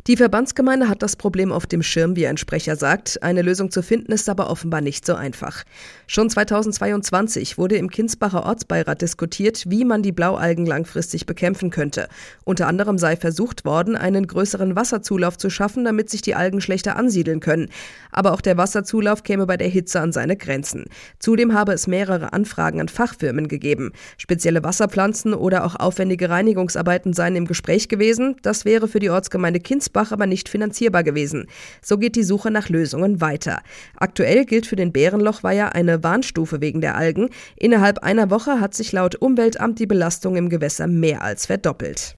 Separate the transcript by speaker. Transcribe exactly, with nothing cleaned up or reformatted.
Speaker 1: Die Verbandsgemeinde hat das Problem auf dem Schirm, wie ein Sprecher sagt. Eine Lösung zu finden ist aber offenbar nicht so einfach. Schon zweitausendzweiundzwanzig wurde im Kinsbacher Ortsbeirat diskutiert, wie man die Blaualgen langfristig bekämpfen könnte. Unter anderem sei versucht worden, einen größeren Wasserzulauf zu schaffen, damit sich die Algen schlechter ansiedeln können. Aber auch der Wasserzulauf käme bei der Hitze an seine Grenzen. Zudem habe es mehrere Anfragen an Fachfirmen gegeben. Spezielle Wasserpflanzen oder auch aufwendige Reinigungsarbeiten seien im Gespräch gewesen. Das wäre für die Ortsgemeinde Kinsbach aber nicht finanzierbar gewesen. So geht die Suche nach Lösungen weiter. Aktuell gilt für den Bärenlochweiher eine Warnstufe wegen der Algen. Innerhalb einer Woche hat sich laut Umweltamt die Belastung im Gewässer mehr als verdoppelt.